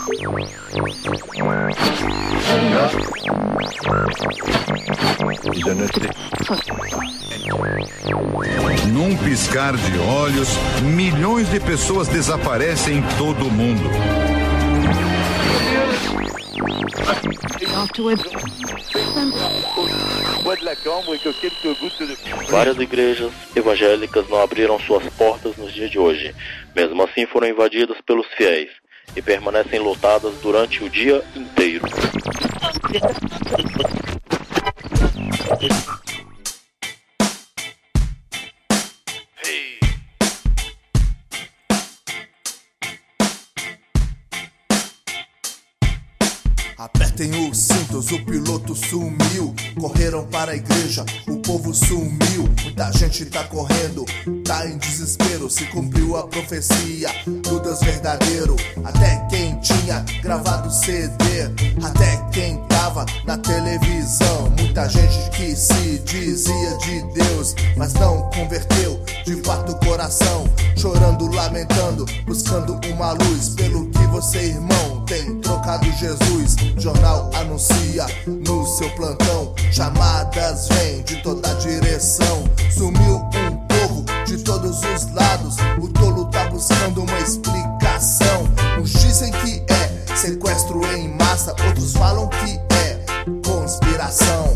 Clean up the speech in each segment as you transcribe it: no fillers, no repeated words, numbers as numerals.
Num piscar de olhos, milhões de pessoas desaparecem em todo o mundo. Várias igrejas evangélicas não abriram suas portas nos dias de hoje. Mesmo assim, foram invadidas pelos fiéis e permanecem lotadas durante o dia inteiro. Apertem os cintos, o piloto sumiu. Correram para a igreja, o povo sumiu. Muita gente tá correndo, tá em desespero. Se cumpriu a profecia do Deus verdadeiro. Até quem tinha gravado CD, até quem tava na televisão. Muita gente que se dizia de Deus, mas não converteu de fato o coração. Chorando, lamentando, buscando uma luz. Pelo que você, irmão, tem trocado Jesus. Jornal anuncia no seu plantão, chamadas vêm de toda direção. Sumiu um povo de todos os lados, o tolo tá buscando uma explicação. Uns dizem que é sequestro em massa, outros falam que é conspiração.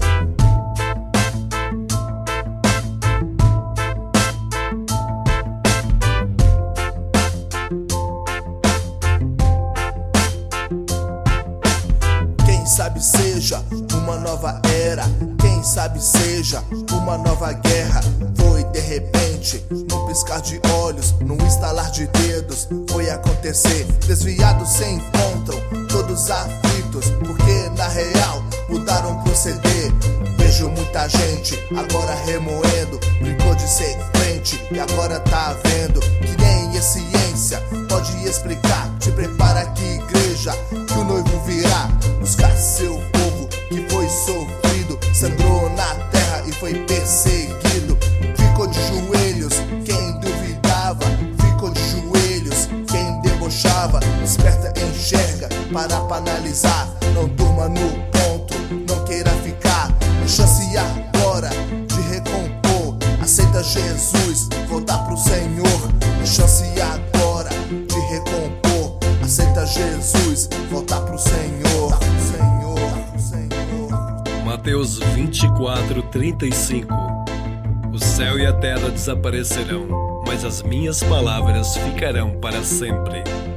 Quem sabe seja uma nova era, quem sabe seja uma nova guerra. Foi de repente, num piscar de olhos, num estalar de dedos, foi acontecer. Desviados se encontram, todos aflitos, porque na real mudaram o proceder. Vejo muita gente agora remoendo, brincou de ser crente e agora tá vendo que nem a ciência pode explicar. Te prepara que igreja, que o noivo virá buscar seu povo que foi sofrido, sangrou na terra e foi perseguido. Ficou de joelhos quem duvidava, ficou de joelhos quem debochava. Desperta, enxerga, para pra analisar. Não durma no ponto, não queira ficar. É chance agora de recompor. Aceita Jesus, voltar pro Senhor. É chance agora de recompor. Aceita Jesus, voltar pro Senhor. Mateus 24:35. O céu e a terra desaparecerão, mas as minhas palavras ficarão para sempre.